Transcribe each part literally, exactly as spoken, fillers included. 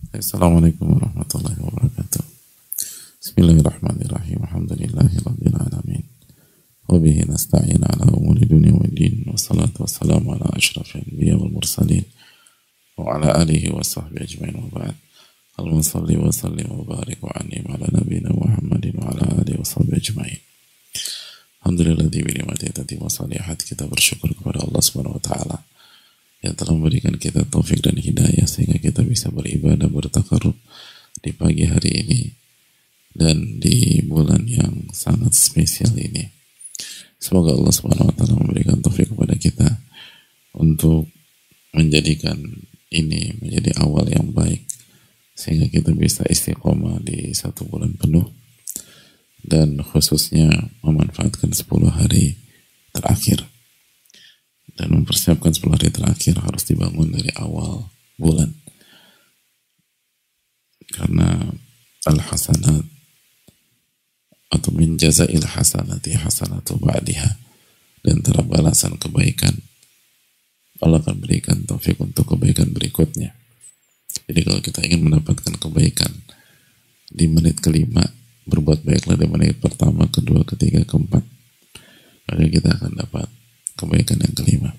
Assalamualaikum warahmatullahi wabarakatuh. Bismillahirrahmanirrahim. Alhamdulillahirabbil alamin. Wa bihi nasta'in ala umuri dunya waddin. Wassalatu wassalamu ala asyrafil anbiya wal mursalin wa ala alihi wa sahbihi ajmain wa ba'd. Allahumma shalli wa sallim wa barik wa an'im ala nabiyyina Muhammadin wa ala alihi wa sahbihi ajmain. Alhamdulillah bi ni'matihi tatimmu shalihat. Kita bersyukur kepada Allah Subhanahu wa taala yang telah memberikan kita taufik dan hidayah sehingga kita bisa beribadah, bertakarrub di pagi hari ini dan di bulan yang sangat spesial ini. Semoga Allah Subhanahu wa taala memberikan taufik kepada kita untuk menjadikan ini menjadi awal yang baik sehingga kita bisa istiqomah di satu bulan penuh dan khususnya memanfaatkan sepuluh hari terakhir. Dan mempersiapkan sepuluh hari terakhir harus dibangun dari awal bulan. Karena al-hasanat atau min jazail hasanati hasanatu ba'diha, dan antara balasan kebaikan Allah akan berikan taufik untuk kebaikan berikutnya. Jadi kalau kita ingin mendapatkan kebaikan di menit kelima, berbuat baiklah di menit pertama, kedua, ketiga, keempat, maka kita akan dapat kebaikan yang kelima.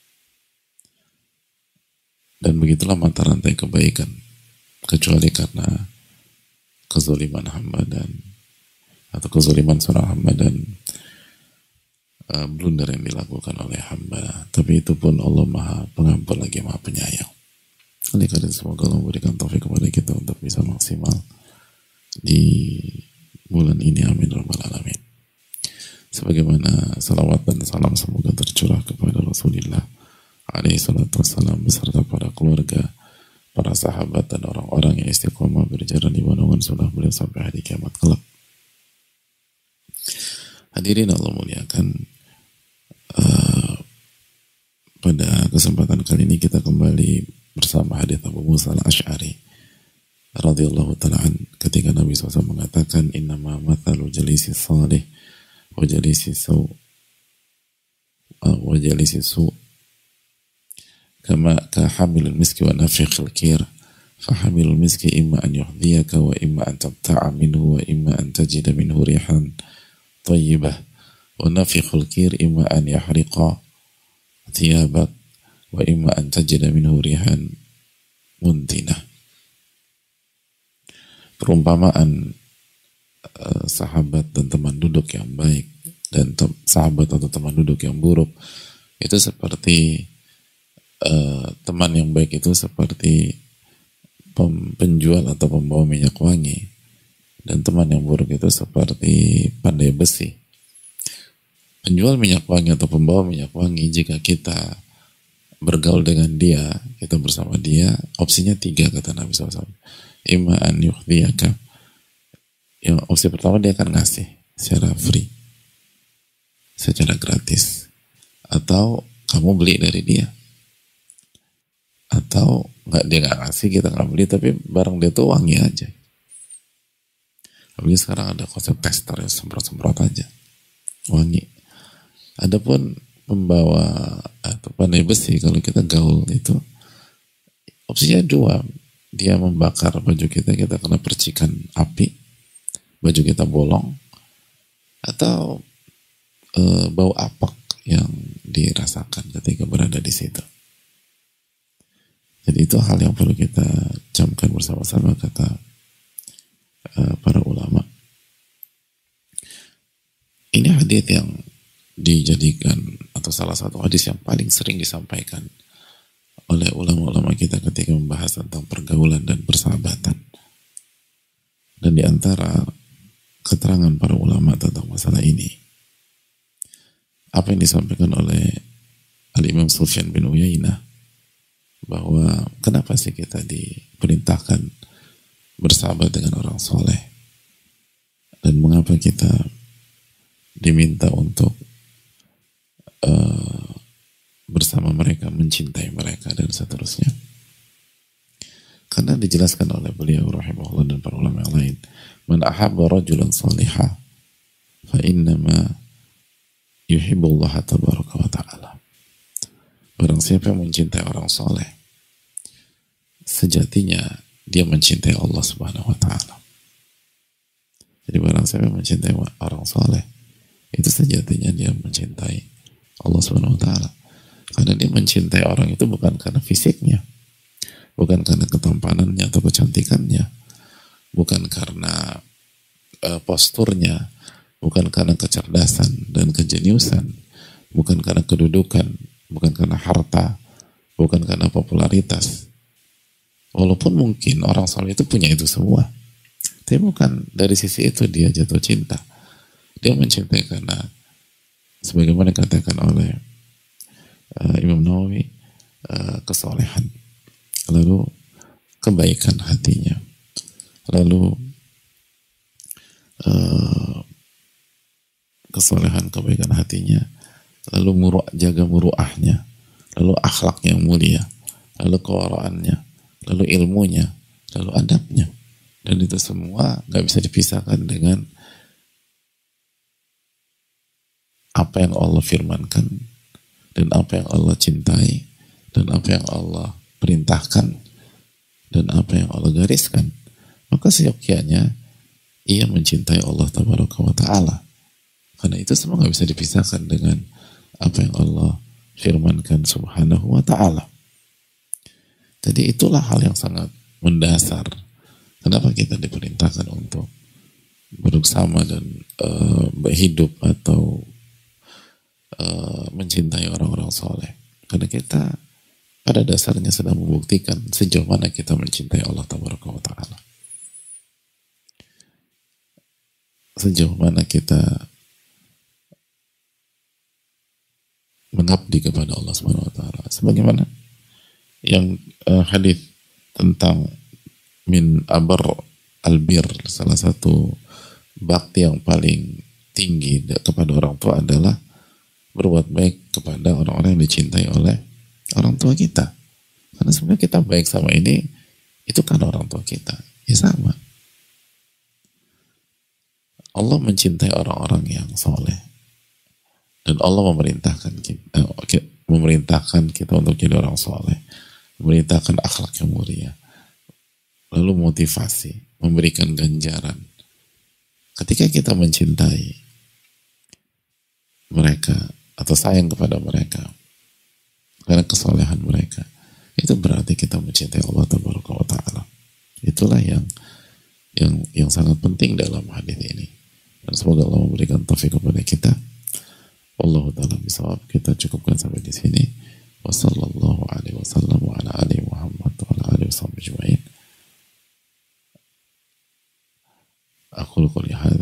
Dan begitulah mata rantai kebaikan, kecuali karena kezaliman hamba dan atau kezaliman seorang hamba dan uh, blunder yang dilakukan oleh hamba. Tapi itu pun Allah Maha Pengampun lagi Maha Penyayang. Oleh karena semoga Allah memberikan taufik kepada kita untuk bisa maksimal di bulan ini. Amin rabbal alamin. Sebagaimana salawat dan salam semoga tercurah kepada Rasulullah alaihi salatu wassalam beserta para keluarga, para sahabat dan orang-orang yang istiqomah berjalan di naungan sunnah beliau sampai hari kiamat kelak. Hadirin Allah muliakan, uh, pada kesempatan kali ini kita kembali bersama hadits Abu Musa al-Ash'ari radhiyallahu ta'ala an, ketika Nabi shallallahu alaihi wasallam mengatakan innama mathalu jalisi salih wajalisi su wajalisi su kama ka hamilul miski wa nafikhil kir fa hamilul miski imma an yuhdiyaka wa imma an tabta'a minhu wa imma an tajida minhu rihan tayyibah wa nafikhul kir imma an yahriqa thiyabak wa imma an tajida minhu rihan muntinah. Perumpamaan Uh, sahabat dan teman duduk yang baik dan te- sahabat atau teman duduk yang buruk itu seperti uh, teman yang baik itu seperti pem- penjual atau pembawa minyak wangi, dan teman yang buruk itu seperti pandai besi. Penjual minyak wangi atau pembawa minyak wangi, jika kita bergaul dengan dia, kita bersama dia, opsinya tiga kata Nabi shallallahu alaihi wasallam. Imma an yukhdiyaka, yang opsi pertama dia akan ngasih secara free, secara gratis, atau kamu beli dari dia, atau nggak, dia nggak ngasih, kita nggak beli, tapi barang dia tuh wangi aja. Apalagi sekarang ada konsep tester ya, semprot-semprot aja wangi. Adapun pembawa atau pandai besi, kalau kita gaul itu opsinya dua, dia membakar baju kita, kita kena percikan api, baju kita bolong, atau e, bau apak yang dirasakan ketika berada di situ. Jadi itu hal yang perlu kita camkan bersama-sama, kata e, para ulama. Ini hadis yang dijadikan atau salah satu hadis yang paling sering disampaikan oleh ulama-ulama kita ketika membahas tentang pergaulan dan persahabatan. Dan di antara keterangan para ulama tentang masalah ini, apa yang disampaikan oleh Al-Imam Sufyan bin Uyainah, bahwa kenapa sih kita diperintahkan bersahabat dengan orang soleh, dan mengapa kita diminta untuk uh, bersama mereka, mencintai mereka, dan seterusnya. Karena dijelaskan oleh beliau rahimahullah dan para ulama yang lain, man ahabba rajulan salihah fa innama yuhibbullaha tabaraka wa ta'ala. Barang siapa yang mencintai orang soleh, sejatinya dia mencintai Allah Subhanahu wa taala. Jadi barang siapa mencintai orang soleh, itu sejatinya dia mencintai Allah Subhanahu wa taala. Karena dia mencintai orang itu bukan karena fisiknya, bukan karena ketampanannya atau kecantikannya, bukan karena uh, posturnya, bukan karena kecerdasan dan kejeniusan, bukan karena kedudukan, bukan karena harta, bukan karena popularitas. Walaupun mungkin orang soleh itu punya itu semua, tapi bukan dari sisi itu dia jatuh cinta. Dia mencintai karena sebagaimana dikatakan oleh uh, Imam Nawawi, uh, kesolehan, lalu kebaikan hatinya, lalu uh, kesolehan kebaikan hatinya, lalu muru'ah, jaga muru'ahnya, lalu akhlak yang mulia, lalu kewaraannya, lalu ilmunya, lalu adabnya. Dan itu semua gak bisa dipisahkan dengan apa yang Allah firmankan, dan apa yang Allah cintai, dan apa yang Allah perintahkan, dan apa yang Allah gariskan. Maka seyogyanya ia mencintai Allah Tabaraka wa ta'ala. Karena itu semua gak bisa dipisahkan dengan apa yang Allah firmankan Subhanahu wa ta'ala. Jadi itulah hal yang sangat mendasar. Kenapa kita diperintahkan untuk bersama dan uh, berhidup atau uh, mencintai orang-orang soleh? Karena kita pada dasarnya sedang membuktikan sejauh mana kita mencintai Allah Tabaraka wa ta'ala. Sejauh mana kita mengabdi kepada Allah Subhanahu wa taala. Sebagaimana yang uh, hadis tentang min abar albir, salah satu bakti yang paling tinggi kepada orang tua adalah berbuat baik kepada orang-orang yang dicintai oleh orang tua kita. Karena sebenarnya kita baik sama ini itu kan orang tua kita. Ya sama. Allah mencintai orang-orang yang soleh. Dan Allah memerintahkan kita, eh, memerintahkan kita untuk jadi orang soleh, memerintahkan akhlak yang mulia, lalu motivasi, memberikan ganjaran. Ketika kita mencintai mereka atau sayang kepada mereka karena kesolehan mereka, itu berarti kita mencintai Allah Tabaraka wa ta'ala. Itulah yang yang yang sangat penting dalam hadis ini. Dan semoga Allah memberikan taufik kepada kita. Wallahu ta'ala bisawab. Kita cukupkan sampai di sini. Wassallallahu alaihi wasallam wa ala alihi Muhammad wa ala alihi wasallam ajma'in. Aku qouli hadza